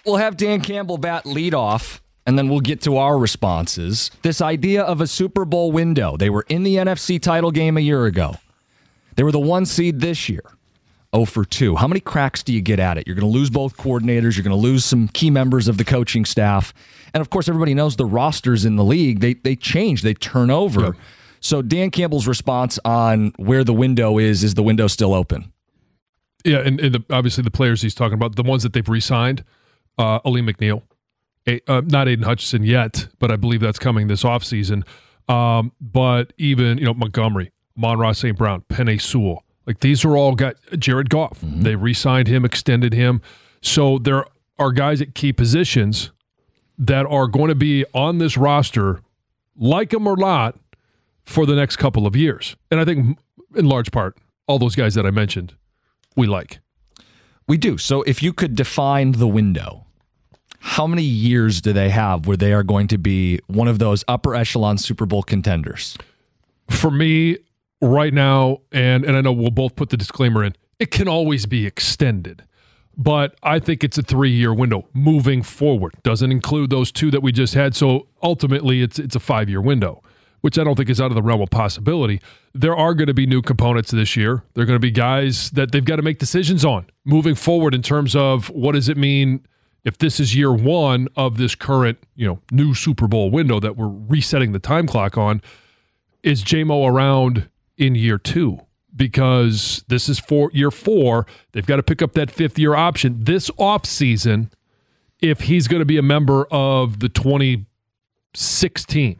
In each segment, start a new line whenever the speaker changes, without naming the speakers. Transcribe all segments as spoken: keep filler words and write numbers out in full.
we'll have Dan Campbell bat leadoff, and then we'll get to our responses. This idea of a Super Bowl window. They were in the N F C title game a year ago. They were the one seed this year. oh for two. How many cracks do you get at it? You're going to lose both coordinators. You're going to lose some key members of the coaching staff. And, of course, everybody knows the rosters in the league. They they change. They turn over. Yep. So Dan Campbell's response on where the window is, is the window still open?
Yeah, and, and the, obviously the players he's talking about, the ones that they've re-signed, uh, Aleem McNeil, a, uh, not Aiden Hutchinson yet, but I believe that's coming this offseason. Um, but even, you know, Montgomery, Amon-Ra Saint Brown, Penei Sewell, like these are all got Jared Goff. Mm-hmm. They re-signed him, extended him. So there are guys at key positions that are going to be on this roster, like them or not, for the next couple of years. And I think in large part, all those guys that I mentioned, we like.
We do. So if you could define the window, how many years do they have where they are going to be one of those upper echelon Super Bowl contenders?
For me, right now, and, and I know we'll both put the disclaimer in, it can always be extended. But I think it's a three-year window moving forward. Doesn't include those two that we just had. So ultimately, it's it's a five-year window, which I don't think is out of the realm of possibility. There are going to be new components this year. There are going to be guys that they've got to make decisions on moving forward in terms of what does it mean if this is year one of this current, you know, new Super Bowl window that we're resetting the time clock on. Is J-Mo around in year two? Because this is for year four. They've got to pick up that fifth-year option this offseason if he's going to be a member of the twenty sixteen.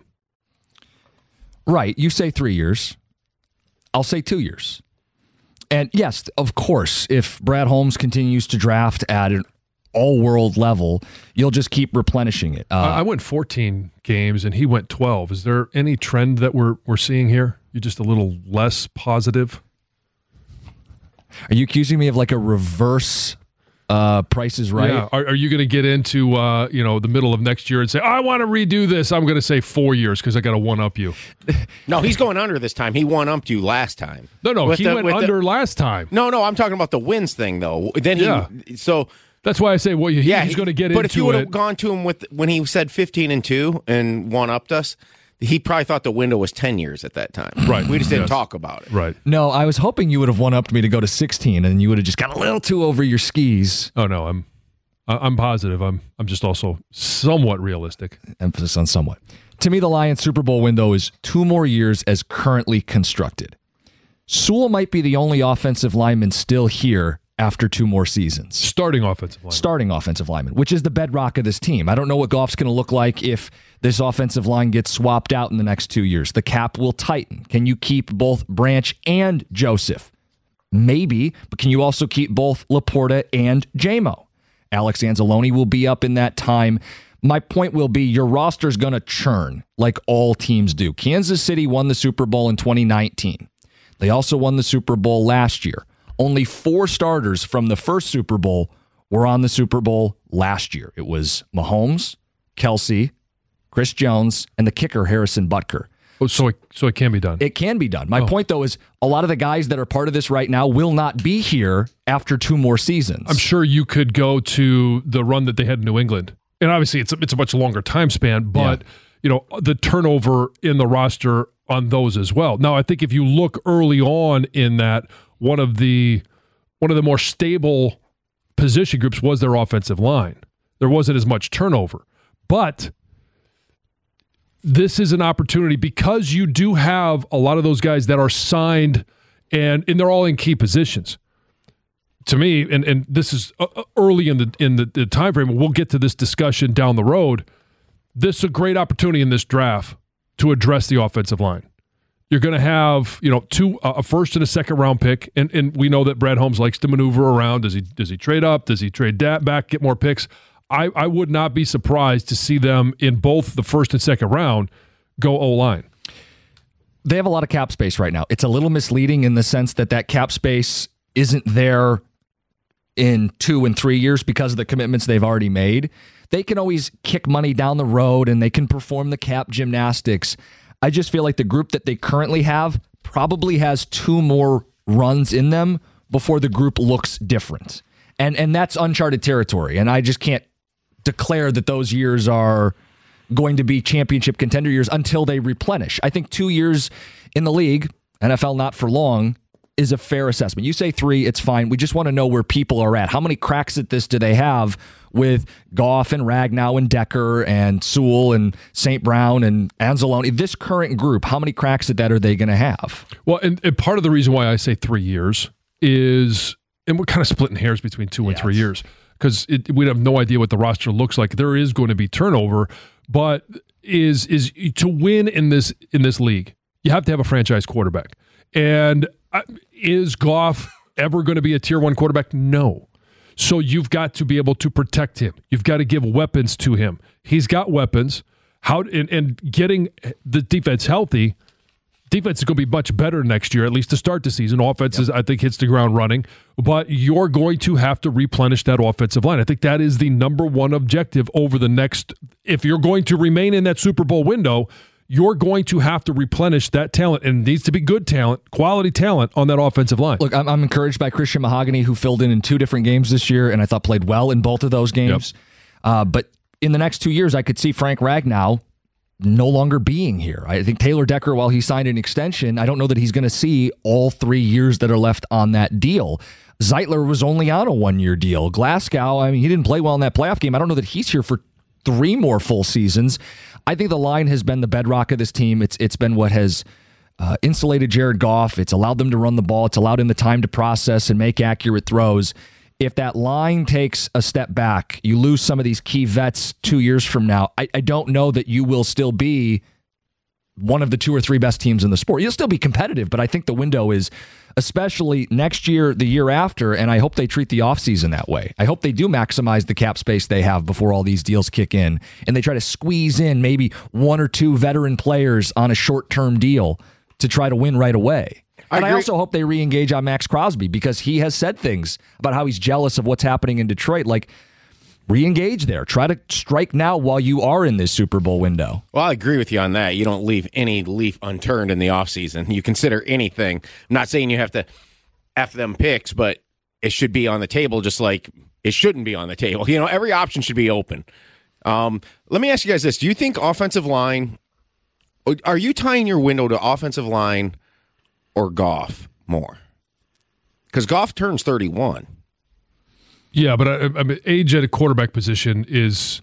Right. You say three years. I'll say two years. And yes, of course, if Brad Holmes continues to draft at an all-world level, you'll just keep replenishing it. Uh,
I went fourteen games, and he went twelve. Is there any trend that we're we're seeing here? You're just a little less positive?
Are you accusing me of like a reverse uh, Price is Right?
Yeah. Are, are you going to get into uh, you know the middle of next year and say, I want to redo this? I'm going to say four years because I got to one-up you.
No, he's going under this time. He one-upped you last time.
No, no,
with
he
the,
went under the, last time.
No, no, I'm talking about the wins thing, though. Then he,
yeah.
so...
That's why I say, well, he,
yeah,
he's
he,
going to get
but
into it.
But if you would have gone to him with when he said fifteen and two and one-upped us, he probably thought the window was ten years at that time.
Right.
We just didn't
yes.
talk about it.
Right.
No, I was hoping you would have one-upped me to go to sixteen, and you would have just got a little too over your skis.
Oh, no, I'm I'm positive. I'm I'm just also somewhat realistic.
Emphasis on somewhat. To me, the Lions Super Bowl window is two more years as currently constructed. Sewell might be the only offensive lineman still here after two more seasons.
Starting offensive lineman.
Starting offensive lineman, which is the bedrock of this team. I don't know what Goff's going to look like if this offensive line gets swapped out in the next two years. The cap will tighten. Can you keep both Branch and Joseph? Maybe, but can you also keep both Laporta and J-Mo? Alex Anzalone will be up in that time. My point will be your roster's going to churn like all teams do. Kansas City won the Super Bowl in twenty nineteen. They also won the Super Bowl last year. Only four starters from the first Super Bowl were on the Super Bowl last year. It was Mahomes, Kelsey, Chris Jones, and the kicker, Harrison Butker.
Oh, so it, so it can be done.
It can be done. My
oh.
point, though, is a lot of the guys that are part of this right now will not be here after two more seasons.
I'm sure you could go to the run that they had in New England. And obviously, it's a, it's a much longer time span, but yeah. you know the turnover in the roster on those as well. Now, I think if you look early on in that, one of the one of the more stable position groups was their offensive line. There wasn't as much turnover. But this is an opportunity because you do have a lot of those guys that are signed and, and they're all in key positions. To me, and, and this is early in the in the, the time frame, we'll get to this discussion down the road. This is a great opportunity in this draft to address the offensive line. You're going to have, you know, two uh, a first and a second round pick, and and we know that Brad Holmes likes to maneuver around. Does he does he trade up? Does he trade that back, get more picks? I, I would not be surprised to see them in both the first and second round go O-line.
They have a lot of cap space right now. It's a little misleading in the sense that that cap space isn't there in two and three years because of the commitments they've already made. They can always kick money down the road and they can perform the cap gymnastics. I just feel like the group that they currently have probably has two more runs in them before the group looks different. And and that's uncharted territory. And I just can't declare that those years are going to be championship contender years until they replenish. I think two years in the league, N F L not for long, is a fair assessment. You say three, it's fine. We just want to know where people are at. How many cracks at this do they have with Goff and Ragnow and Decker and Sewell and Saint Brown and Anzalone? This current group, how many cracks at that are they going to have?
Well, and, and part of the reason why I say three years is, and we're kind of splitting hairs between two and yes. three years, because we have no idea what the roster looks like. There is going to be turnover, but is is to win in this in this league, you have to have a franchise quarterback. And is Goff ever going to be a tier one quarterback? No. So you've got to be able to protect him. You've got to give weapons to him. He's got weapons. How and, and getting the defense healthy, defense is going to be much better next year, at least to start the season. Offense, yep. is, I think, hits the ground running. But you're going to have to replenish that offensive line. I think that is the number one objective over the next, if you're going to remain in that Super Bowl window, you're going to have to replenish that talent, and it needs to be good talent, quality talent on that offensive line.
Look, I'm, I'm encouraged by Christian Mahogany, who filled in in two different games this year, and I thought played well in both of those games. Yep. Uh, but in the next two years, I could see Frank Ragnow no longer being here. I think Taylor Decker, while he signed an extension, I don't know that he's going to see all three years that are left on that deal. Zeitler was only on a one-year deal. Glasgow, I mean, he didn't play well in that playoff game. I don't know that he's here for three more full seasons. I think the line has been the bedrock of this team. It's it's been what has uh, insulated Jared Goff. It's allowed them to run the ball. It's allowed him the time to process and make accurate throws. If that line takes a step back, you lose some of these key vets two years from now, I, I don't know that you will still be one of the two or three best teams in the sport. You'll still be competitive, but I think the window is, especially next year, the year after, and I hope they treat the offseason that way. I hope they do maximize the cap space they have before all these deals kick in, and they try to squeeze in maybe one or two veteran players on a short-term deal to try to win right away. I and agree. I also hope they re-engage on Max Crosby, because he has said things about how he's jealous of what's happening in Detroit. Like, re-engage there. Try to strike now while you are in this Super Bowl window.
Well, I agree with you on that. You don't leave any leaf unturned in the offseason. You consider anything. I'm not saying you have to F them picks, but it should be on the table just like it shouldn't be on the table. You know, every option should be open. Um, let me ask you guys this. Do you think offensive line, are you tying your window to offensive line or Goff more? Because Goff turns thirty-one.
Yeah, but I, I mean, age at a quarterback position is,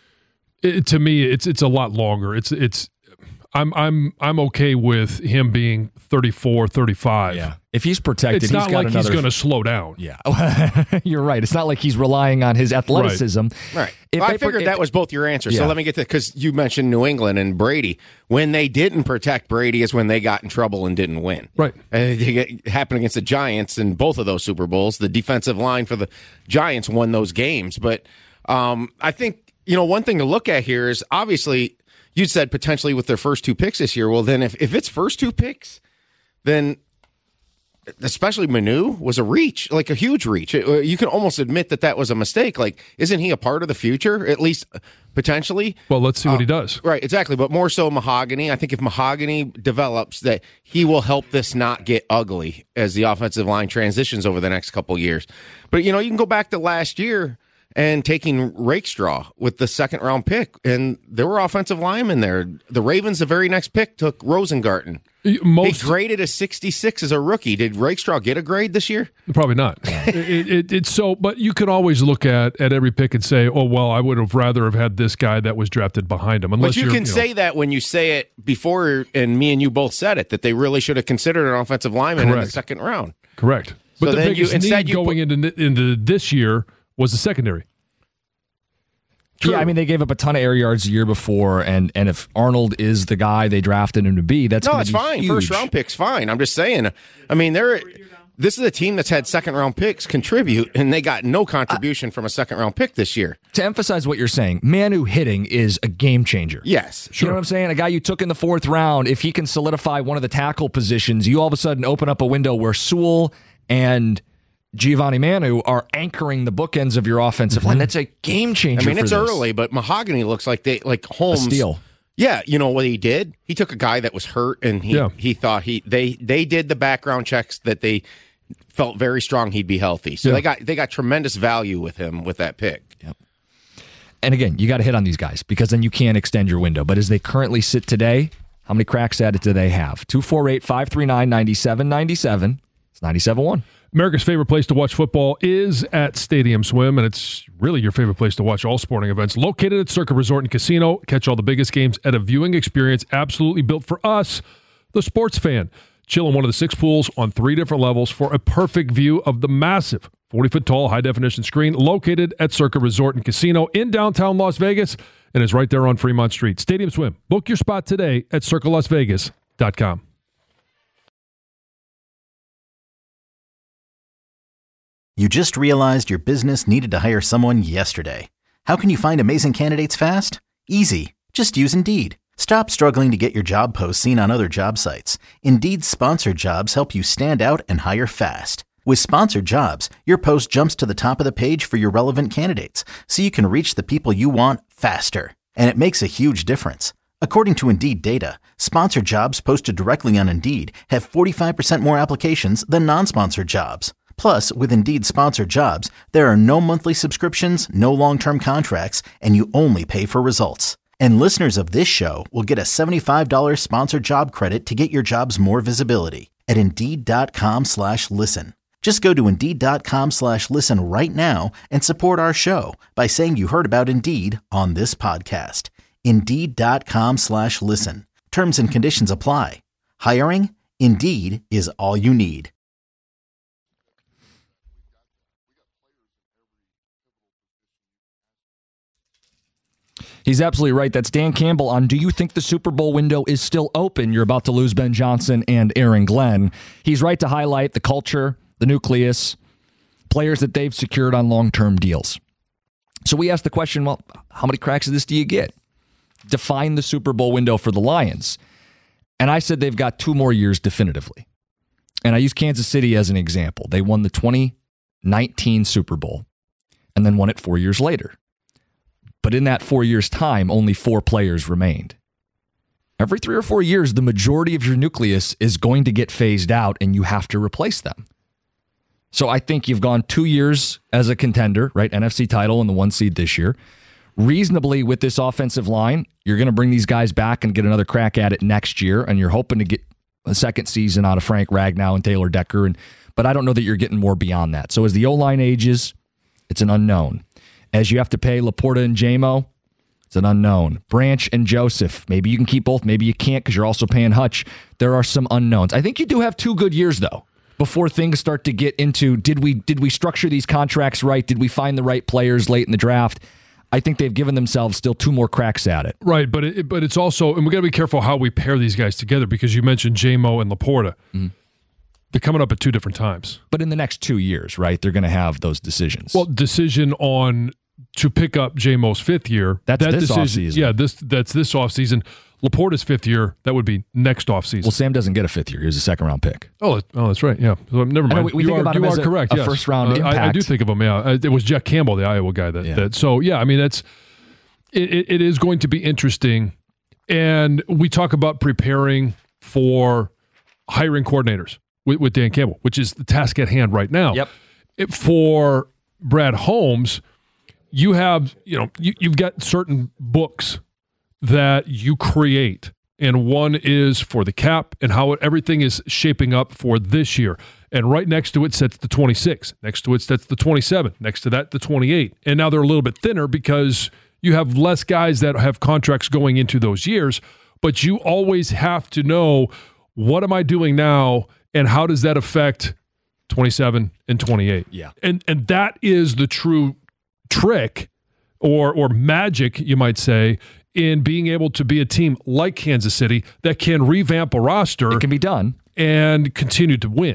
it, to me, it's it's a lot longer. It's it's, I'm I'm I'm okay with him being thirty-four, thirty-five.
Yeah, if he's protected,
it's
he's
not
got
like
another...
he's going to slow down.
Yeah, you're right. It's not like he's relying on his athleticism.
Right. right. Well, I figured if, that was both your answers. Yeah. So let me get to, because you mentioned New England and Brady. When they didn't protect Brady is when they got in trouble and didn't win.
Right.
And it happened against the Giants in both of those Super Bowls. The defensive line for the Giants won those games. But um, I think, you know, one thing to look at here is obviously you said potentially with their first two picks this year. Well, then if, if it's first two picks, then especially Manu was a reach, like a huge reach. You can almost admit that that was a mistake. Like, isn't he a part of the future, at least potentially?
Well, let's see what uh, he does.
Right, exactly. But more so Mahogany. I think if Mahogany develops, that he will help this not get ugly as the offensive line transitions over the next couple of years. But, you know, you can go back to last year and taking Rakestraw with the second round pick, and there were offensive linemen there. The Ravens, the very next pick, took Rosengarten. Most, they graded a sixty-six as a rookie. Did Rakestraw get a grade this year?
Probably not. it, it, it's so, but you can always look at, at every pick and say, "Oh well, I would have rather have had this guy that was drafted behind him." Unless
but you can you know, say that when you say it before, and me and you both said it, that they really should have considered an offensive lineman
correct.
in the second round.
Correct. But so the biggest you, need you going put, into into this year was the secondary.
True. Yeah, I mean, they gave up a ton of air yards the year before, and, and if Arnold is the guy they drafted him to be, that's
no,
going
it's
to be
fine.
huge.
First round picks, fine. I'm just saying. I mean, they're this is a team that's had second round picks contribute, and they got no contribution uh, from a second round pick this year.
To emphasize what you're saying, Manu hitting is a game changer.
Yes,
sure. You know what I'm saying? A guy you took in the fourth round, if he can solidify one of the tackle positions, you all of a sudden open up a window where Sewell and Giovanni Manu are anchoring the bookends of your offensive mm-hmm. line. That's a game changer.
I mean,
for
it's
this.
early, but Mahogany looks like they like Holmes.
A steal.
Yeah, you know what he did? He took a guy that was hurt, and he
yeah.
he thought he they they did the background checks that they felt very strong he'd be healthy. So
yeah.
they got they got tremendous value with him with that pick.
Yep. And again, you got to hit on these guys because then you can extend your window. But as they currently sit today, how many cracks at it do they have? two four eight, five three nine, nine seven nine seven. It's ninety-seven point one.
America's favorite place to watch football is at Stadium Swim, and it's really your favorite place to watch all sporting events. Located at Circa Resort and Casino, catch all the biggest games at a viewing experience absolutely built for us, the sports fan. Chill in one of the six pools on three different levels for a perfect view of the massive forty-foot tall high-definition screen located at Circa Resort and Casino in downtown Las Vegas and is right there on Fremont Street. Stadium Swim. Book your spot today at circa las vegas dot com.
You just realized your business needed to hire someone yesterday. How can you find amazing candidates fast? Easy. Just use Indeed. Stop struggling to get your job posts seen on other job sites. Indeed's sponsored jobs help you stand out and hire fast. With sponsored jobs, your post jumps to the top of the page for your relevant candidates, so you can reach the people you want faster. And it makes a huge difference. According to Indeed data, sponsored jobs posted directly on Indeed have forty-five percent more applications than non-sponsored jobs. Plus, with Indeed sponsored jobs, there are no monthly subscriptions, no long-term contracts, and you only pay for results. And listeners of this show will get a seventy-five dollars sponsored job credit to get your jobs more visibility at Indeed.com slash listen. Just go to Indeed.com slash listen right now and support our show by saying you heard about Indeed on this podcast. Indeed.com slash listen. Terms and conditions apply. Hiring? Indeed is all you need.
He's absolutely right. That's Dan Campbell on Do You Think the Super Bowl Window is Still Open? You're about to lose Ben Johnson and Aaron Glenn. He's right to highlight the culture, the nucleus, players that they've secured on long-term deals. So we asked the question, well, how many cracks of this do you get? Define the Super Bowl window for the Lions. And I said they've got two more years definitively. And I use Kansas City as an example. They won the twenty nineteen Super Bowl and then won it four years later. But in that four years' time, only four players remained. Every three or four years, the majority of your nucleus is going to get phased out and you have to replace them. So I think you've gone two years as a contender, right? N F C title and the one seed this year. Reasonably, with this offensive line, you're going to bring these guys back and get another crack at it next year, and you're hoping to get a second season out of Frank Ragnow and Taylor Decker. And but I don't know that you're getting more beyond that. So as the O-line ages, it's an unknown. As you have to pay Laporta and J-Mo, it's an unknown. Branch and Joseph, maybe you can keep both, maybe you can't because you're also paying Hutch. There are some unknowns. I think you do have two good years, though, before things start to get into, did we did we structure these contracts right? Did we find the right players late in the draft? I think they've given themselves still two more cracks at it.
Right, but it, but it's also, and we got to be careful how we pair these guys together because you mentioned J-Mo and Laporta. Mm-hmm. They're coming up at two different times.
But in the next two years, right, they're going to have those decisions.
Well, decision on to pick up J-Mo's fifth year.
That's
that
this
decision,
offseason.
Yeah, this that's this offseason. Laporta's fifth year, that would be next offseason.
Well, Sam doesn't get a fifth year. He was a second-round pick.
Oh, oh, that's right, yeah. So, never mind.
We, we
you
think
are,
about
you
him
are
as a,
correct,
a
yes.
first-round
uh,
impact.
I, I do think of him, yeah. It was Jack Campbell, the Iowa guy. That,
yeah.
that So, yeah, I mean, that's it, it is going to be interesting. And we talk about preparing for hiring coordinators with, with Dan Campbell, which is the task at hand right now.
Yep.
It, for Brad Holmes, you have, you know, you, you've got certain books that you create, and one is for the cap and how everything is shaping up for this year. And right next to it sits the twenty-six. Next to it sits the twenty-seven. Next to that, the twenty-eight. And now they're a little bit thinner because you have less guys that have contracts going into those years, but you always have to know, what am I doing now and how does that affect twenty-seven and twenty-eight?
Yeah.
And and that is the true trick or or magic, you might say, in being able to be a team like Kansas City that can revamp a roster.
It can be done.
And continue to win.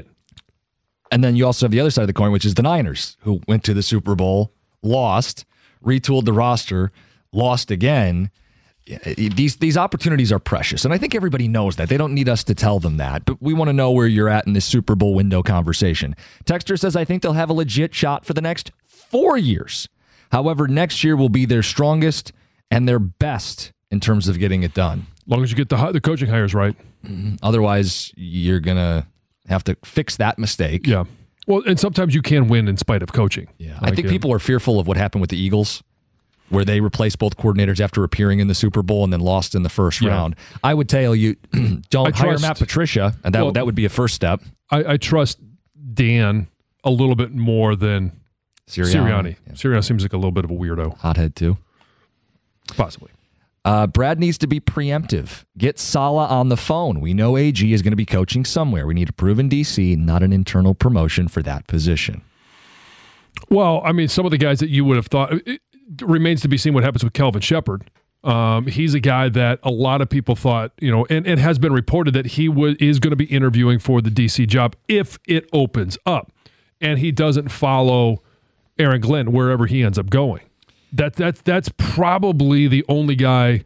And then you also have the other side of the coin, which is the Niners, who went to the Super Bowl, lost, retooled the roster, lost again. These these opportunities are precious, and I think everybody knows that. They don't need us to tell them that, but we want to know where you're at in this Super Bowl window conversation. Texter says, I think they'll have a legit shot for the next four years. However, next year will be their strongest and their best in terms of getting it done.
As long as you get the, the coaching hires right.
Mm-hmm. Otherwise, you're going to have to fix that mistake.
Yeah. Well, and sometimes you can win in spite of coaching.
Yeah.
Like
I think
it,
people are fearful of what happened with the Eagles. where they replaced both coordinators after appearing in the Super Bowl and then lost in the first
Yeah.
round. I would tell you, don't
I
hire
trust-
Matt Patricia, and that,
Well,
that would be a first step.
I, I trust Dan a little bit more than
Sirianni.
Sirianni.
Yeah.
Sirianni seems like a little bit of a weirdo,
Hothead, too.
possibly.
Uh, Brad needs to be preemptive. Get Saleh on the phone. We know A G is going to be coaching somewhere. We need a proven D C, not an internal promotion for that position.
Well, I mean, some of the guys that you would have thought, it remains to be seen what happens with Kelvin Shepard. Um, he's a guy that a lot of people thought, you know, and it has been reported that he would is going to be interviewing for the D C job if it opens up, and he doesn't follow Aaron Glenn wherever he ends up going. That that's that's probably the only guy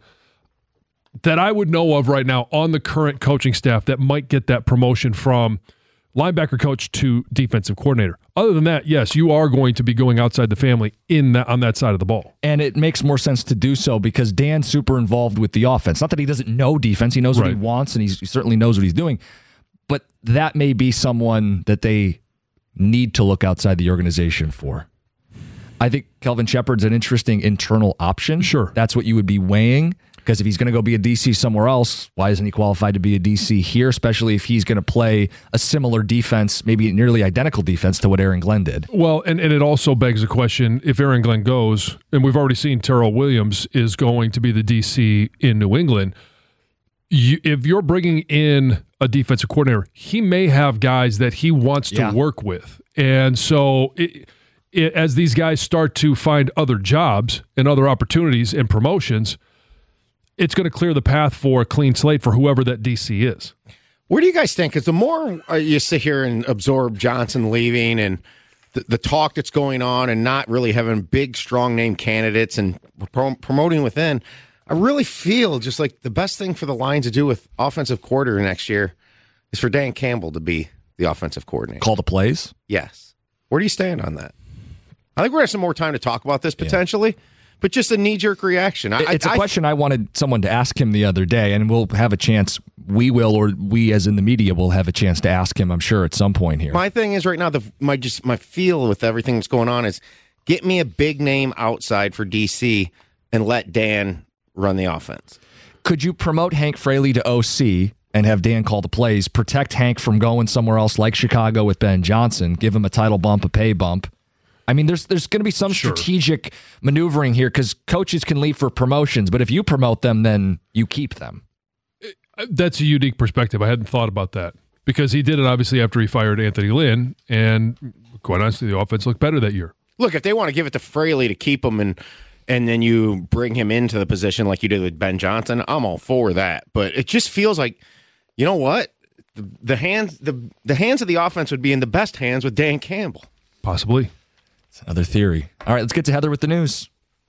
that I would know of right now on the current coaching staff that might get that promotion from linebacker coach to defensive coordinator. Other than that, yes, you are going to be going outside the family in that on that side of the ball.
And it makes more sense to do so because Dan's super involved with the offense. Not that he doesn't know defense. He knows what
Right.
he wants, and he's, he certainly knows what he's doing. But that may be someone that they need to look outside the organization for. I think Kelvin Shepard's an interesting internal option.
Sure.
That's what you would be weighing. Because if he's going to go be a D C somewhere else, why isn't he qualified to be a D C here, especially if he's going to play a similar defense, maybe nearly identical defense to what Aaron Glenn did?
Well, and, and it also begs the question, if Aaron Glenn goes, and we've already seen Terrell Williams is going to be the D C in New England, you, if you're bringing in a defensive coordinator, he may have guys that he wants to
Yeah.
work with. And so it, it, as these guys start to find other jobs and other opportunities and promotions, it's going to clear the path for a clean slate for whoever that D C is.
Where do you guys think? Because the more uh, you sit here and absorb Johnson leaving and the, the talk that's going on and not really having big, strong name candidates and pro- promoting within, I really feel just like the best thing for the Lions to do with offensive coordinator next year is for Dan Campbell to be the offensive coordinator.
Call the plays?
Yes. Where do you stand on that? I think we're going to have some more time to talk about this potentially. But just a knee-jerk reaction. I,
It's a
I,
question I wanted someone to ask him the other day, and we'll have a chance. We will, or we as in the media will have a chance to ask him, I'm sure, at some point here.
My thing is right now, the my just my feel with everything that's going on is get me a big name outside for D C and let Dan run the offense.
Could you promote Hank Fraley to O C and have Dan call the plays, protect Hank from going somewhere else like Chicago with Ben Johnson, give him a title bump, a pay bump? I mean, there's there's going to be some
Sure.
strategic maneuvering here because coaches can leave for promotions, but if you promote them, then you keep them.
That's a unique perspective. I hadn't thought about that because he did it obviously after he fired Anthony Lynn, and quite honestly, the offense looked better that year.
Look, if they want to give it to Fraley to keep him and and then you bring him into the position like you did with Ben Johnson, I'm all for that. But it just feels like, you know what? The, the hands the the hands of the offense would be in the best hands with Dan Campbell.
Possibly.
It's another theory. All right, let's get to Heather with the news.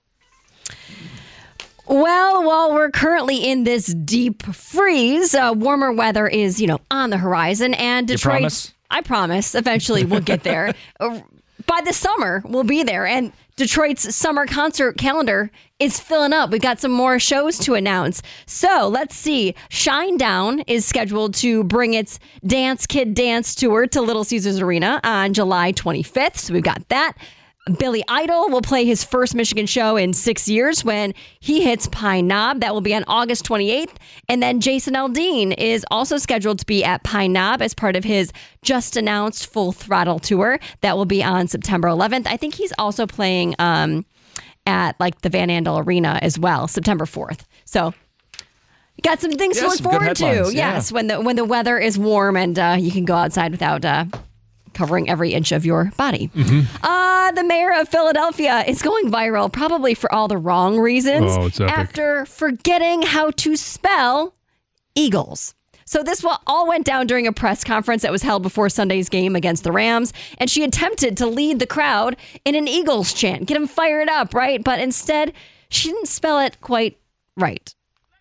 Well, while we're currently in this deep freeze, uh, warmer weather is, you know, on the horizon. And Detroit,
promise?
I promise, eventually we'll get there. Uh, By the summer, we'll be there. And Detroit's summer concert calendar is filling up. We've got some more shows to announce. So let's see. Shinedown is scheduled to bring its Dance Kid Dance tour to Little Caesars Arena on July twenty-fifth. So we've got that. Billy Idol will play his first Michigan show in six years when he hits Pine Knob. That will be on August twenty-eighth. And then Jason Aldean is also scheduled to be at Pine Knob as part of his just announced Full Throttle tour. That will be on September eleventh. I think he's also playing um, at like the Van Andel Arena as well, September fourth. So got some things
Yeah,
to look
some good
forward to.
headlines, yeah.
Yes, when the when the weather is warm and uh, you can go outside without uh, covering every inch of your body. Uh, the mayor of Philadelphia is going viral, probably for all the wrong reasons,
Oh, it's epic.
after forgetting how to spell Eagles. So this wa- all went down during a press conference that was held before Sunday's game against the Rams, and she attempted to lead the crowd in an Eagles chant, get them fired up, right? But instead, she didn't spell it quite right.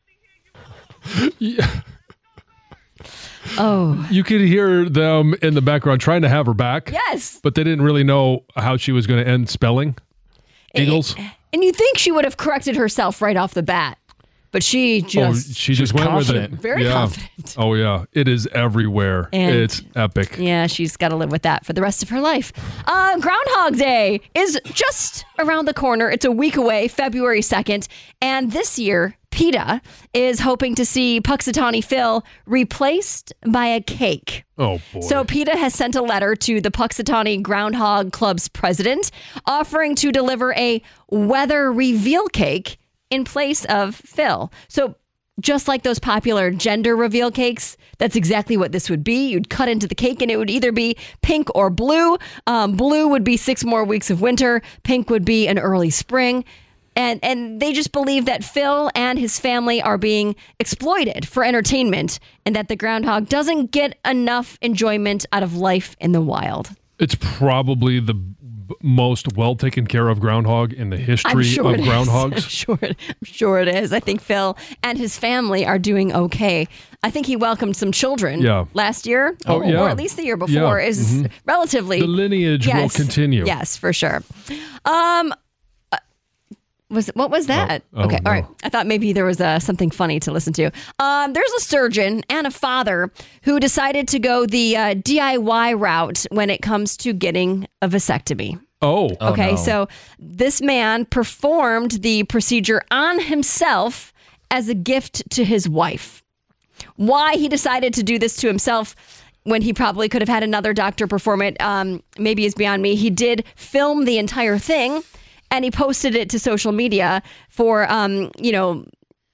Oh,
You could hear them in the background trying to have her back.
yes.
But they didn't really know how she was going to end spelling Eagles.
And you think she would have corrected herself right off the bat. but she
Oh,
just
she just went
confident.
with it.
Very
yeah.
confident.
Oh yeah, it is everywhere.
And-
it's epic.
Yeah, she's got to live with that for the rest of her life. Uh, Groundhog Day is just around the corner. It's a week away, February second. And this year, PETA is hoping to see Puxatawny Phil replaced by a cake.
Oh boy.
So PETA has sent a letter to the Puxatawny Groundhog Club's president offering to deliver a weather reveal cake in place of Phil. So just like those popular gender reveal cakes, that's exactly what this would be. You'd cut into the cake and it would either be pink or blue. Um, blue would be six more weeks of winter. Pink would be an early spring. And and they just believe that Phil and his family are being exploited for entertainment and that the groundhog doesn't get enough enjoyment out of life in the wild.
it's probably the b- most well taken care of groundhog in the
I'm
history
sure
of
it is.
groundhogs.
I'm sure, it, I'm sure it is. I think Phil and his family are doing okay. I think he welcomed some children
Yeah.
last year,
Oh, yeah.
or at least the year before.
Yeah.
Is
Mhm.
relatively
The lineage will
yes,
continue.
Yes, for sure. Um, uh, was what was that?
Oh, oh,
okay, all
no.
right. I thought maybe there was uh, something funny to listen to. Um, there's a surgeon and a father who decided to go the uh, D I Y route when it comes to getting a vasectomy.
Oh,
Okay,
no.
so this man performed the procedure on himself as a gift to his wife. Why he decided to do this to himself when he probably could have had another doctor perform it, um, maybe is beyond me. He did film the entire thing and he posted it to social media for, um, you know,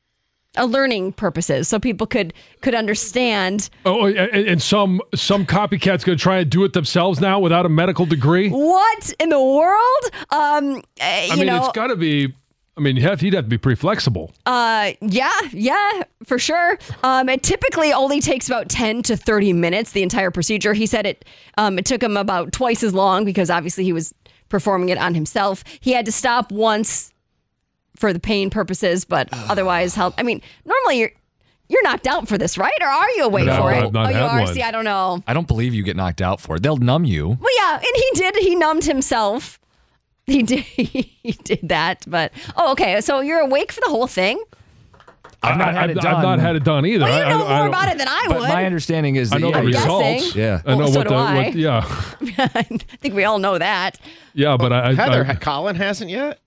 a learning purposes, so people could could understand.
oh, and, and some some copycats going to try and do it themselves now without a medical degree.
What in the world? Um, uh,
I
you
mean,
know,
it's got to be. I mean, you have, he'd have to be pretty flexible.
Uh, yeah, yeah, for sure. Um, it typically only takes about ten to thirty minutes, the entire procedure. He said it, um, it took him about twice as long because obviously he was performing it on himself. He had to stop once for the pain purposes, but otherwise help. I mean, normally you're, you're knocked out for this, right? Or are you awake
No,
for it?
I've not
oh, you
had
are?
one.
See, I don't know.
I don't believe you get knocked out for it. They'll numb you.
Well, yeah, and he did. He numbed himself. He did. He did that, but oh, okay. So you're awake for the whole thing?
I've not
I,
had
I've,
it
I've
done.
not had it done either.
Well, you
I-
know
I- I
more
don't-
about it than I
But
would.
my understanding is
I
that
know
yeah,
the
guessing.
results.
Yeah.
I know
Well, so
what
do
the
I.
what, yeah,
I think we all know that.
yeah, but I, I,
Heather,
I
Colin hasn't yet.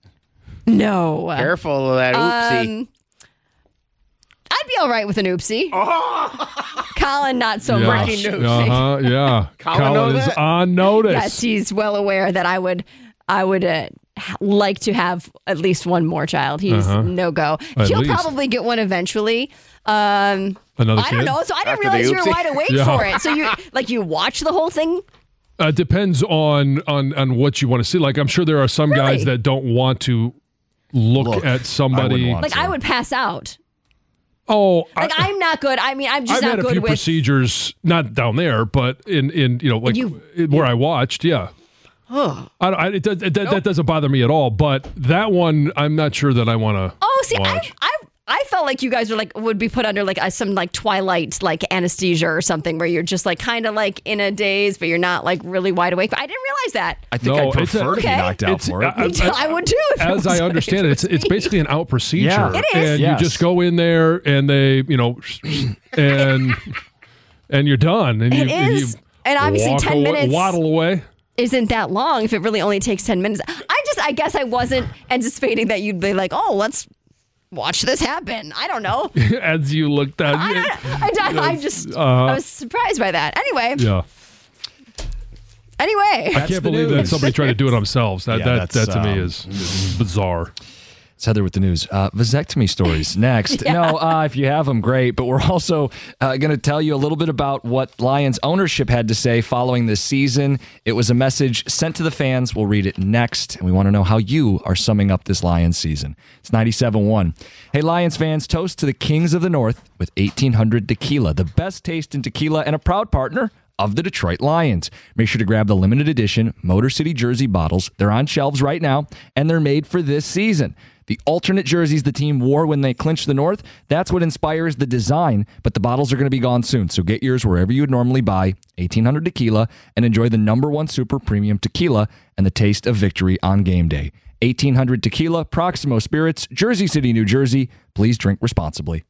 No.
Careful of that oopsie.
Um, I'd be all right with an oopsie. Colin, not so
yeah,
much.
uh-huh, yeah.
Colin know
is
that?
on notice.
Yes, he's well aware that I would, I would uh, h- like to have at least one more child. He's
Uh-huh.
no go.
At
He'll
least.
probably get one eventually. Um,
Another
I don't
kid?
know. So I didn't
After the
realize you were
oopsie?
wide awake
Yeah.
for it. So you like you watch the whole thing.
Uh, depends on on on what you want to see. Like I'm sure there are some
Really?
guys that don't want to look,
Look,
at
I
somebody.
wouldn't want
Like
to.
I would pass out.
Oh,
Like
I,
I, am not good. I mean, I'm just
I've
not
had a
good
few
with.
procedures, not down there, but in in you know like
You-
where I watched. Yeah. I, I, it, does- it, that, that doesn't bother me at all, but that one I'm not sure that I want to.
Oh, see, I,
watch.
I, I felt like you guys were like would be put under like a, some like Twilight like anesthesia or something where you're just like kind of like in a daze, but you're not like really wide awake. But I didn't realize that.
I think
No,
I'd
it's a-
prefer to be
Okay.
knocked out
It's-
for it.
I-
Me too. I would too. if it
As
was-
I understand it, it's it's basically an out procedure.
Yeah.
It is.
And
Yes.
you just go in there and they, you know, and and you're done. And
It
you, and
is.
you
And obviously
walk
ten
awa-
minutes
waddle away.
isn't that long if it really only takes ten minutes. I just, I guess I wasn't anticipating that you'd be like, oh, let's watch this happen. I don't know.
As you look down.
I, don't, I, don't- I just,
uh-huh.
I was surprised by that. Anyway,
Yeah.
anyway.
I can't
the
believe that
news.
somebody tried to do it themselves. That
Yeah,
that, that
that's,
to me
um,
is, is bizarre.
It's Heather with the news. Uh, vasectomy stories next. No, uh, if you have them, great. But we're also uh, going to tell you a little bit about what Lions ownership had to say following this season. It was a message sent to the fans. We'll read it next. And we want to know how you are summing up this Lions season. It's ninety-seven one. Hey, Lions fans, toast to the Kings of the North with eighteen hundred Tequila, the best taste in tequila and a proud partner of the Detroit Lions. Make sure to grab the limited edition Motor City jersey bottles. They're on shelves right now, and they're made for this season. The alternate jerseys the team wore when they clinched the North, that's what inspires the design, but the bottles are going to be gone soon, so get yours wherever you would normally buy eighteen hundred Tequila and enjoy the number one super premium tequila and the taste of victory on game day. eighteen hundred Tequila, Proximo Spirits, Jersey City, New Jersey. Please drink responsibly.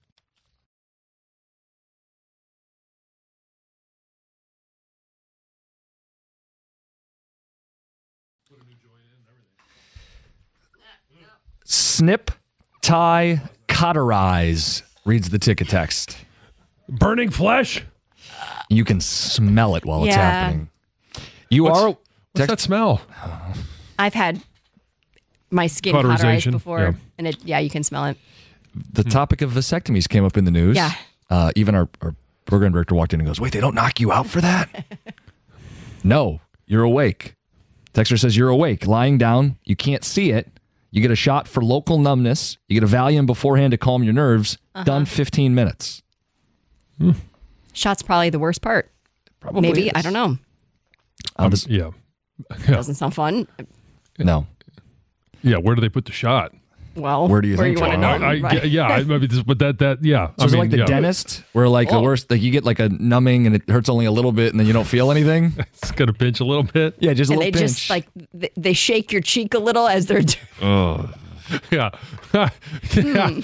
Snip, tie, cauterize, reads the ticket text.
Burning flesh?
You can smell it while it's
Yeah.
happening. You
What's-
are...
What's that smell?
I've had my skin cauterized
Cauterization,
before,
yeah.
and it yeah, you can smell it.
The topic of vasectomies came up in the news.
Yeah.
Uh, even our, our program director walked in and goes, wait, they don't knock you out for that? No, you're awake. Texter says you're awake, lying down. You can't see it. You get a shot for local numbness. You get a Valium beforehand to calm your nerves.
Uh-huh.
Done fifteen minutes.
Shot's probably the worst part.
Probably
Maybe.
is.
I don't know.
I'll just-
Yeah.
Doesn't sound fun.
no.
Yeah, where do they put the shot?
Well,
Where do you
where
think
you want to
so?
know?
I, I,
right?
Yeah, I, I mean, this, but that, that, yeah.
So
I
is it
mean,
like the
yeah.
dentist where like the
Oh.
worst, like you get like a numbing and it hurts only a little bit and then you don't feel anything?
It's going to pinch a little bit.
Yeah, just a
And
little
they
pinch.
just like th- they shake your cheek a little as they're.
Oh. Yeah. yeah.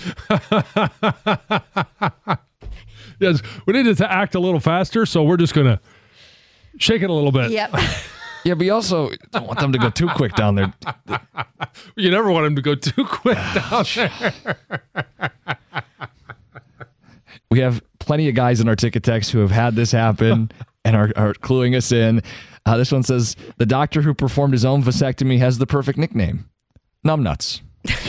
Yes, we need to act a little faster, so we're just going to shake it a little bit.
Yep.
yeah, but you also don't want them to go too quick down there.
You never want him to go too quick down there.
We have plenty of guys in our ticket text who have had this happen and are, are cluing us in. Uh, this one says, the doctor who performed his own vasectomy has the perfect nickname, Numbnuts.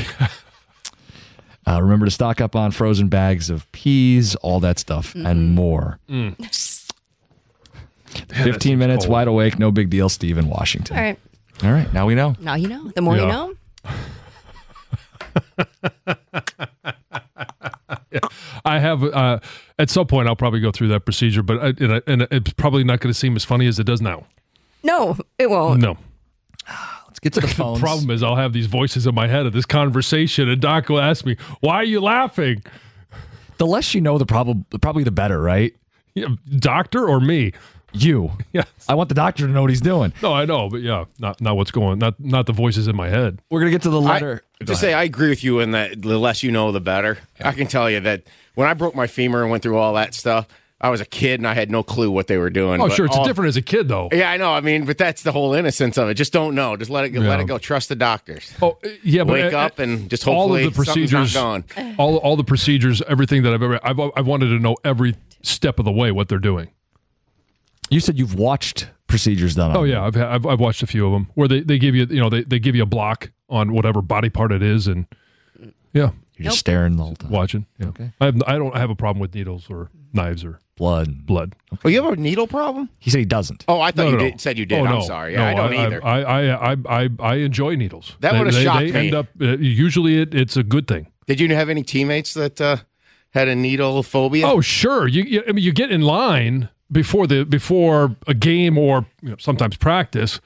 uh, remember to stock up on frozen bags of peas, all that stuff, mm. and more. Mm. fifteen minutes,
cold.
wide awake, no big deal, Steve in Washington.
All right.
All right, now we know.
Now you know. The more
Yeah.
you know.
I have, uh, at some point, I'll probably go through that procedure, but I, and, I, and it's probably not going to seem as funny as it does now.
No, it won't.
No.
Let's get to the phones.
The problem is I'll have these voices in my head of this conversation, and Doc will ask me, why are you laughing?
The less you know, the prob- probably the better, right?
Yeah, doctor or me?
You.
Yes.
I want the doctor to know what he's doing.
No, I know, but yeah, not not what's going, not not the voices in my head.
We're going to get to the letter.
I, to say, I agree with you in that the less you know, the better. I can tell you that when I broke my femur and went through all that stuff, I was a kid and I had no clue what they were doing.
Oh,
But
sure, it's
all,
different as a kid, though.
Yeah, I know. I mean, but that's the whole innocence of it. Just don't know. Just let it go.
Yeah.
Let it go. Trust the doctors.
Oh, yeah, but
Wake
uh,
up and just
all
hopefully
of the procedures,
something's not gone.
all all the procedures, everything that I've ever, I've I've wanted to know every step of the way what they're doing.
You said you've watched procedures done on
Oh
you.
yeah, I've, I've I've watched a few of them where they, they give you you know they, they give you a block on whatever body part it is, and yeah,
You're just staring the whole time.
watching. Yeah.
Okay.
I have, I don't have a problem with needles or knives or
Blood.
blood.
Oh, you have a needle problem?
He said he doesn't.
Oh, I thought
No,
you
no, no.
did, said you did.
Oh,
I'm
no.
sorry.
No,
I don't
I,
either.
I, I I I I enjoy needles.
That
They-
would've
they,
shocked
they
me.
End up uh, usually it, it's a good thing.
Did you have any teammates that uh, had a needle phobia?
Oh sure, you, you I mean you get in line before the before a game or you know, sometimes practice,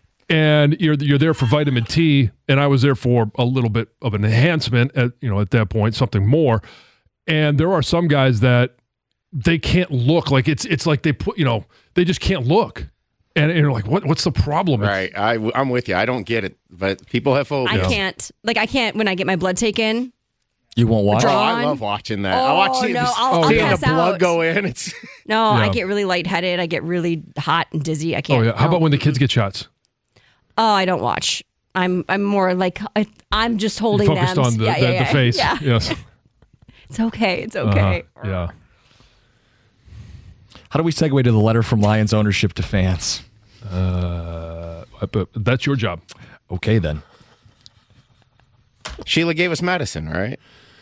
and you're you're there for vitamin T, and I was there for a little bit of an enhancement at you know at that point something more, and there are some guys that they can't look like it's it's like they put you know they just can't look, and, and you're like what what's the problem?
Right. I, I'm with you. I don't get it, but people have phobia.
I can't. Like I can't when I get my blood taken.
You won't watch
Oh,
it?
I
Drawn?
love watching that.
Oh,
I watch seeing,
no,
just
I'll- I'll
seeing
pass
the blood
out.
go in. It's
No, I
Yeah.
get really lightheaded. I get really hot and dizzy. I can't.
Oh yeah, how
no.
about when the kids get shots?
Oh, I don't watch. I'm I'm more like I, I'm just holding
Focused
them.
on the,
yeah,
the,
yeah,
the
yeah.
face.
Yeah,
Yes.
it's okay. It's okay.
Uh-huh. Yeah.
How do we segue to the letter from Lions ownership to fans?
Uh, but that's your job.
Okay, then.
Sheila gave us medicine, right?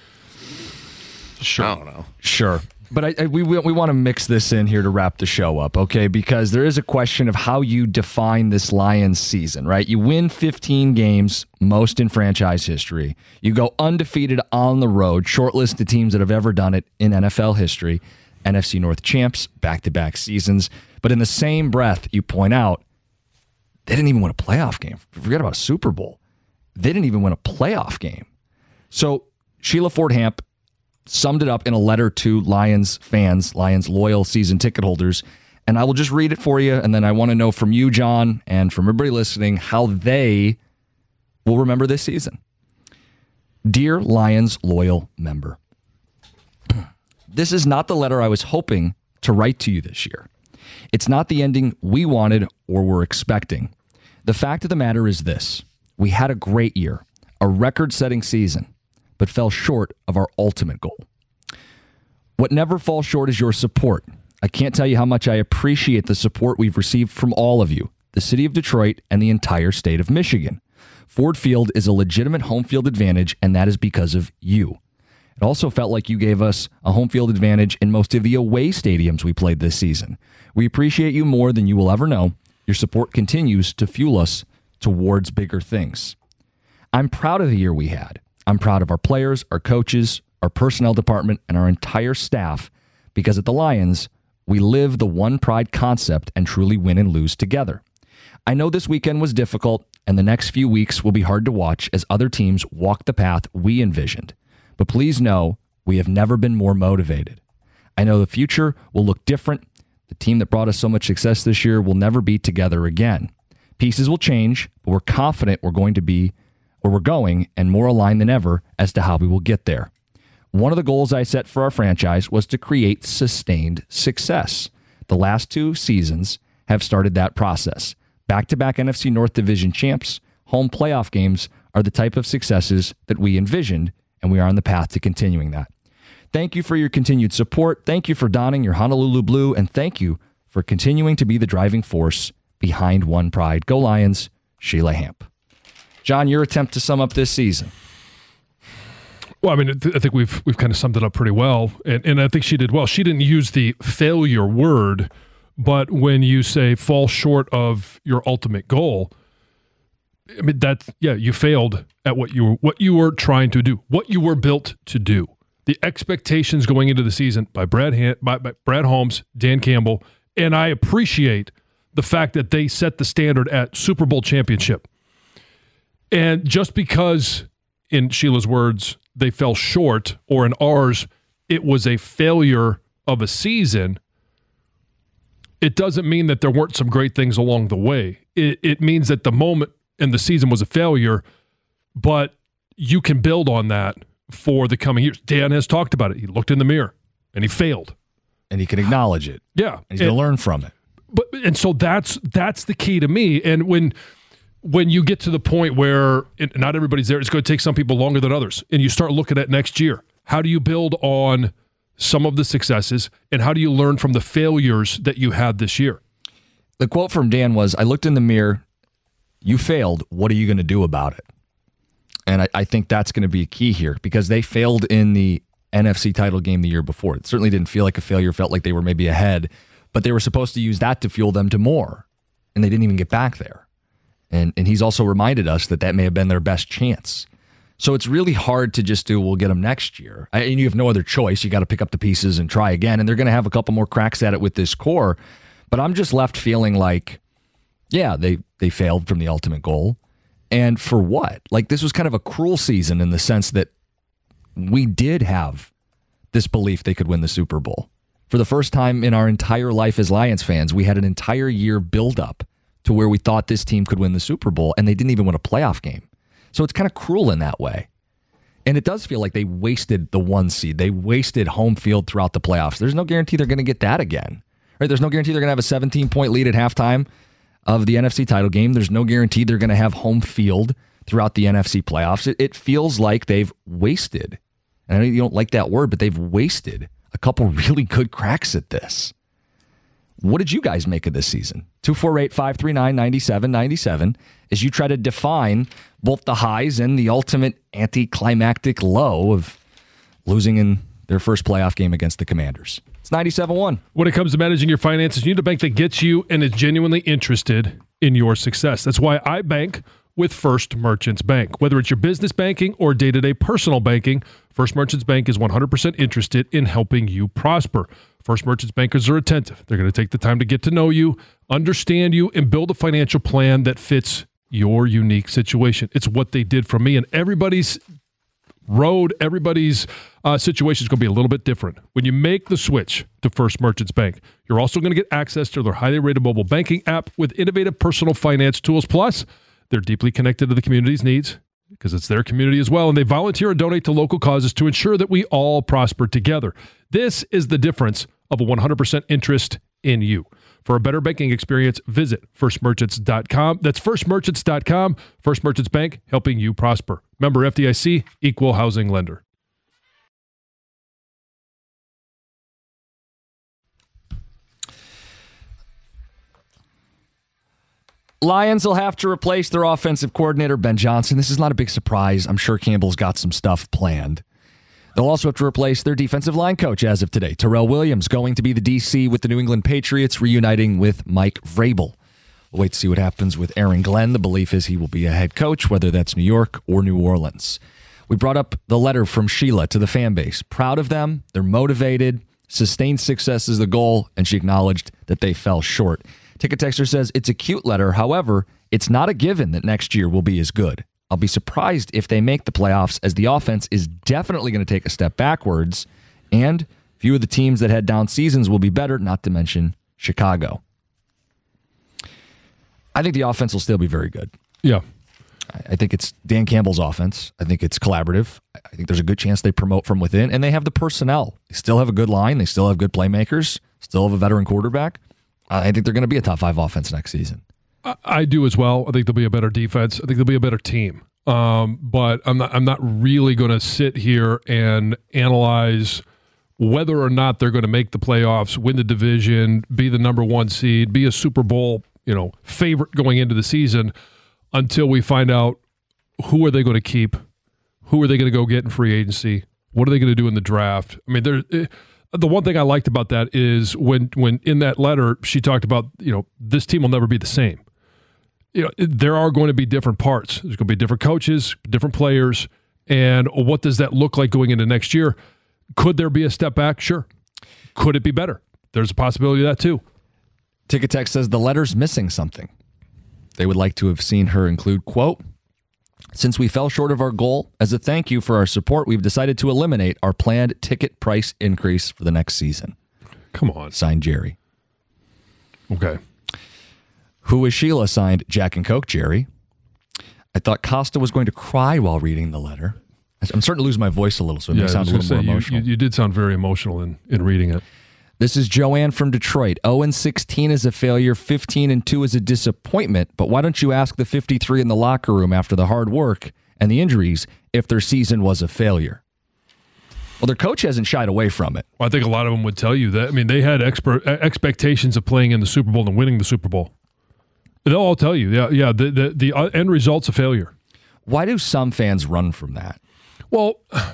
Sure.
I don't know.
Sure. But I, I, we, we, we want to mix this in here to wrap the show up, okay? Because there is a question of how you define this Lions season, right? You win fifteen games, most in franchise history. You go undefeated on the road, short list of teams that have ever done it in N F L history. N F C North champs, back-to-back seasons. But in the same breath, you point out, they didn't even win a playoff game. Forget about a Super Bowl. They didn't even win a playoff game. So Sheila Ford Hamp summed it up in a letter to Lions fans, Lions loyal season ticket holders. And I will just read it for you. And then I want to know from you, John, and from everybody listening, how they will remember this season. Dear Lions loyal member, this is not the letter I was hoping to write to you this year. It's not the ending we wanted or were expecting. The fact of the matter is this. We had a great year, a record-setting season, but fell short of our ultimate goal. What never falls short is your support. I can't tell you how much I appreciate the support we've received from all of you, the city of Detroit, and the entire state of Michigan. Ford Field is a legitimate home field advantage, and that is because of you. It also felt like you gave us a home field advantage in most of the away stadiums we played this season. We appreciate you more than you will ever know. Your support continues to fuel us towards bigger things. I'm proud of the year we had. I'm proud of our players, our coaches, our personnel department, and our entire staff, because at the Lions, we live the one pride concept and truly win and lose together. I know this weekend was difficult, and the next few weeks will be hard to watch as other teams walk the path we envisioned. But please know, we have never been more motivated. I know the future will look different. The team that brought us so much success this year will never be together again. Pieces will change, but we're confident we're going to be where we're going and more aligned than ever as to how we will get there. One of the goals I set for our franchise was to create sustained success. The last two seasons have started that process. Back-to-back N F C North Division champs, home playoff games are the type of successes that we envisioned, and we are on the path to continuing that. Thank you for your continued support. Thank you for donning your Honolulu blue, and thank you for continuing to be the driving force behind One Pride. Go Lions, Sheila Hamp. John, your attempt to sum up this season.
Well, I mean, I think we've we've kind of summed it up pretty well, and, and I think she did well. She didn't use the failure word, but when you say fall short of your ultimate goal, I mean, that's, yeah, you failed at what you were, what you were trying to do, what you were built to do. The expectations going into the season by Brad Han- by, by Brad Holmes, Dan Campbell, and I appreciate the fact that they set the standard at Super Bowl championship. And just because, in Sheila's words, they fell short, or in ours, it was a failure of a season, it doesn't mean that there weren't some great things along the way. It, it means that the moment and the season was a failure, but you can build on that for the coming years. Dan has talked about it. He looked in the mirror and he failed.
And he can acknowledge it.
Yeah.
And he's going to learn from it.
But and so that's that's the key to me. And when when you get to the point where it, not everybody's there, it's going to take some people longer than others. And you start looking at next year. How do you build on some of the successes, and how do you learn from the failures that you had this year?
The quote from Dan was, I looked in the mirror, you failed, what are you going to do about it? And I, I think that's going to be a key here, because they failed in the N F C title game the year before. It certainly didn't feel like a failure, felt like they were maybe ahead, but they were supposed to use that to fuel them to more, and they didn't even get back there. And and he's also reminded us that that may have been their best chance. So it's really hard to just do, we'll get them next year. I, and you have no other choice. You got to pick up the pieces and try again. And they're going to have a couple more cracks at it with this core. But I'm just left feeling like, yeah, they, they failed from the ultimate goal. And for what? Like, this was kind of a cruel season in the sense that we did have this belief they could win the Super Bowl. For the first time in our entire life as Lions fans, we had an entire year build up to where we thought this team could win the Super Bowl, and they didn't even win a playoff game. So it's kind of cruel in that way. And it does feel like they wasted the one seed. They wasted home field throughout the playoffs. There's no guarantee they're going to get that again. Right? There's no guarantee they're going to have a seventeen-point lead at halftime of the N F C title game. There's no guarantee they're going to have home field throughout the N F C playoffs. It, it feels like they've wasted, and I know you don't like that word, but they've wasted a couple really good cracks at this. What did you guys make of this season? two four eight, five three nine, nine seven nine seven as you try to define both the highs and the ultimate anticlimactic low of losing in their first playoff game against the Commanders. It's ninety-seven one.
When it comes to managing your finances, you need a bank that gets you and is genuinely interested in your success. That's why I bank with First Merchants Bank. Whether it's your business banking or day-to-day personal banking, First Merchants Bank is one hundred percent interested in helping you prosper. First Merchants bankers are attentive. They're going to take the time to get to know you, understand you, and build a financial plan that fits your unique situation. It's what they did for me, and everybody's road, everybody's uh, situation is going to be a little bit different. When you make the switch to First Merchants Bank, you're also going to get access to their highly rated mobile banking app with innovative personal finance tools. Plus, They're deeply connected to the community's needs because it's their community as well, and they volunteer and donate to local causes to ensure that we all prosper together. This is the difference of a one hundred percent interest in you. For a better banking experience, visit first merchants dot com. That's first merchants dot com. First Merchants Bank, helping you prosper. Member F D I C, equal housing lender.
Lions will have to replace their offensive coordinator, Ben Johnson. This is not a big surprise. I'm sure Campbell's got some stuff planned. They'll also have to replace their defensive line coach as of today. Terrell Williams going to be the D C with the New England Patriots, reuniting with Mike Vrabel. We'll wait to see what happens with Aaron Glenn. The belief is he will be a head coach, whether that's New York or New Orleans. We brought up the letter from Sheila to the fan base. Proud of them. They're motivated. Sustained success is the goal, and she acknowledged that they fell short. Ticket Texter says it's a cute letter. However, it's not a given that next year will be as good. I'll be surprised if they make the playoffs, as the offense is definitely going to take a step backwards, and few of the teams that had down seasons will be better, not to mention Chicago. I think the offense will still be very good.
Yeah.
I think it's Dan Campbell's offense. I think it's collaborative. I think there's a good chance they promote from within, and they have the personnel. They still have a good line. They still have good playmakers, still have a veteran quarterback. I think they're going to be a top five offense next season.
I do as well. I think they'll be a better defense. I think they'll be a better team. Um, but I'm not. I'm not really going to sit here and analyze whether or not they're going to make the playoffs, win the division, be the number one seed, be a Super Bowl, you know, favorite going into the season, until we find out who are they going to keep, who are they going to go get in free agency, what are they going to do in the draft. I mean, there. The one thing I liked about that is when when in that letter she talked about, you know, this team will never be the same. You know, there are going to be different parts. There's going to be different coaches, different players, and what does that look like going into next year? Could there be a step back? Sure. Could it be better? There's a possibility of that too.
Ticket Tech says the letter's missing something. They would like to have seen her include, quote, "Since we fell short of our goal, as a thank you for our support, we've decided to eliminate our planned ticket price increase for the next season."
Come on.
Signed, Jerry.
Okay.
Who is Sheila? Signed, Jack and Coke, Jerry. I thought Costa was going to cry while reading the letter. I'm starting to lose my voice a little, so it
yeah,
may sound a little more
you,
emotional.
You, you did sound very emotional in, in reading it.
This is Joanne from Detroit. oh and sixteen is a failure, fifteen and two is a disappointment, but why don't you ask the fifty-three in the locker room after the hard work and the injuries if their season was a failure? Well, their coach hasn't shied away from it.
Well, I think a lot of them would tell you that. I mean, they had expert, expectations of playing in the Super Bowl and winning the Super Bowl. They'll all tell you, yeah, yeah, the, the, the end result's a failure.
Why do some fans run from that?
Well,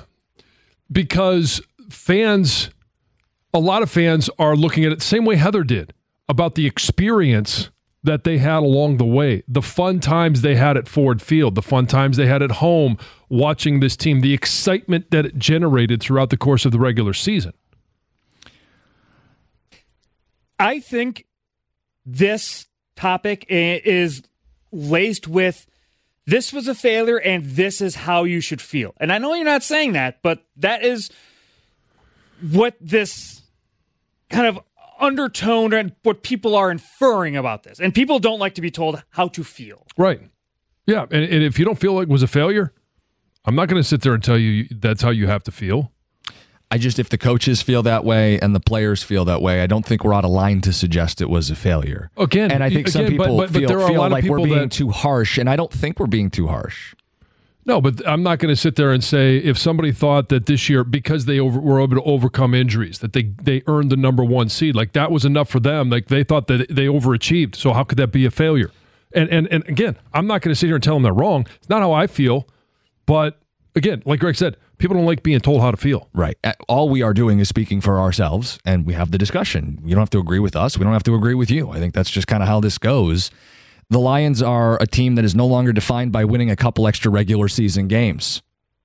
because fans, a lot of fans are looking at it the same way Heather did, about the experience that they had along the way, the fun times they had at Ford Field, the fun times they had at home watching this team, the excitement that it generated throughout the course of the regular season.
I think this topic is laced with this was a failure and this is how you should feel. And I know you're not saying that, but that is what this kind of undertone and what people are inferring about this. And people don't like to be told how to feel.
Right. Yeah. And, and if you don't feel like it was a failure, I'm not going to sit there and tell you that's how you have to feel.
I just, if the coaches feel that way and the players feel that way, I don't think we're out of line to suggest it was a failure.
Again,
and I think
again,
some people
but, but,
feel,
but there are
feel
a lot
like
of
we're
people
being
that,
too harsh, and I don't think we're being too harsh.
No, but I'm not going to sit there and say if somebody thought that this year, because they over, were able to overcome injuries, that they, they earned the number one seed, like that was enough for them. Like they thought that they overachieved. So how could that be a failure? And and and again, I'm not going to sit here and tell them they're wrong. It's not how I feel. But again, like Greg said, people don't like being told how to feel.
Right. All we are doing is speaking for ourselves, and we have the discussion. You don't have to agree with us. We don't have to agree with you. I think that's just kind of how this goes. The Lions are a team that is no longer defined by winning a couple extra regular season games.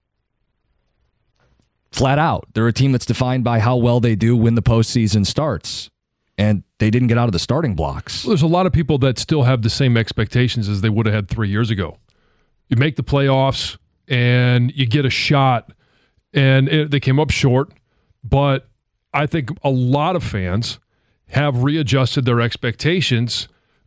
Flat out. They're a team that's defined by how well they do when the postseason starts. And they didn't get out of the starting blocks.
Well, there's a lot of people that still have the same expectations as they would have had three years ago. You make the playoffs and you get a shot, and it, they came up short. But I think a lot of fans have readjusted their expectations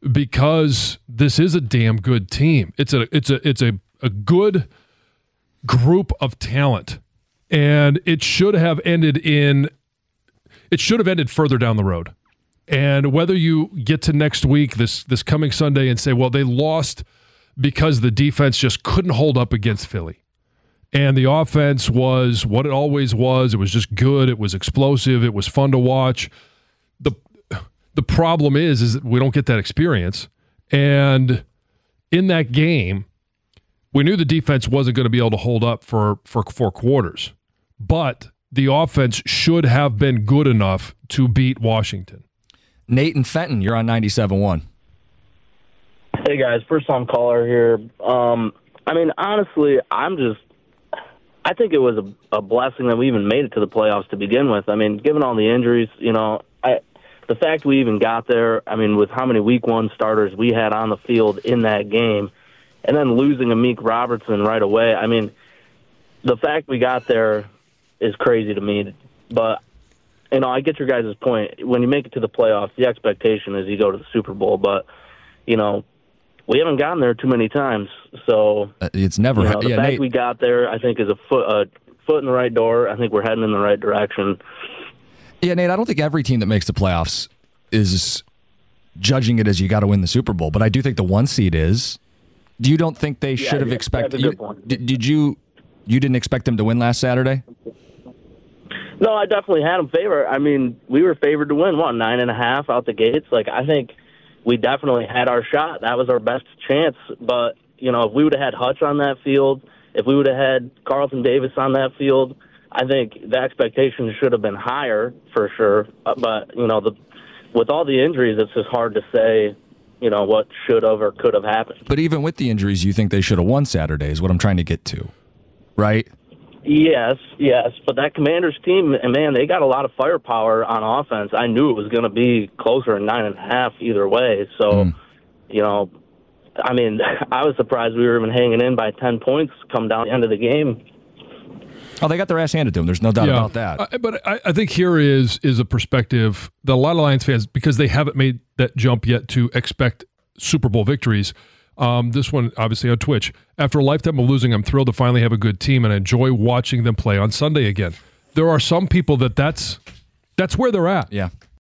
because this is a damn good team. It's a it's a it's a, a good group of talent, and it should have ended in it should have ended further down the road. And whether you get to next week, this this coming Sunday, and say, well, they lost because the defense just couldn't hold up against Philly, and the offense was what it always was. It was just good. It was explosive. It was fun to watch. The The problem is, is that we don't get that experience. And in that game, we knew the defense wasn't going to be able to hold up for, for four quarters. But the offense should have been good enough to beat Washington.
Nate and Fenton, you're on ninety-seven point one.
Hey, guys. First-time caller here. Um, I mean, honestly, I'm just – I think it was a, a blessing that we even made it to the playoffs to begin with. I mean, given all the injuries, you know, I – the fact we even got there, I mean, with how many week one starters we had on the field in that game, and then losing Amik Robertson right away, I mean, the fact we got there is crazy to me. But, you know, I get your guys' point. When you make it to the playoffs, the expectation is you go to the Super Bowl. But, you know, we haven't gotten there too many times. So
uh, it's never
you know, the
yeah,
fact
Nate,
we got there, I think, is a foot, a foot in the right door. I think we're heading in the right direction.
Yeah, Nate, I don't think every team that makes the playoffs is judging it as you got to win the Super Bowl, but I do think the one seed is. Do you don't think they
Yeah,
should have
yeah,
expected?
that's a good
You,
point.
did, did you? You didn't expect them to win last Saturday?
No, I definitely had them favored. I mean, we were favored to win, what, nine and a half out the gates? Like, I think we definitely had our shot. That was our best chance. But, you know, if we would have had Hutch on that field, if we would have had Carlton Davis on that field, I think the expectation should have been higher for sure. Uh, But, you know, the with all the injuries, it's just hard to say, you know, what should have or could have happened.
But even with the injuries, you think they should have won Saturday is what I'm trying to get to, right?
Yes, yes. But that Commanders team, and man, they got a lot of firepower on offense. I knew it was going to be closer than nine and a half either way. So,
Mm.
you know, I mean, I was surprised we were even hanging in by ten points come down the end of the game.
Oh, they got their ass handed to them. There's no doubt
Yeah.
about that.
I, but I, I think here is is a perspective that a lot of Lions fans, because they haven't made that jump yet to expect Super Bowl victories. Um, this one, obviously, on Twitch. After a lifetime of losing, I'm thrilled to finally have a good team and I enjoy watching them play on Sunday again. There are some people that that's, that's where they're at.
Yeah.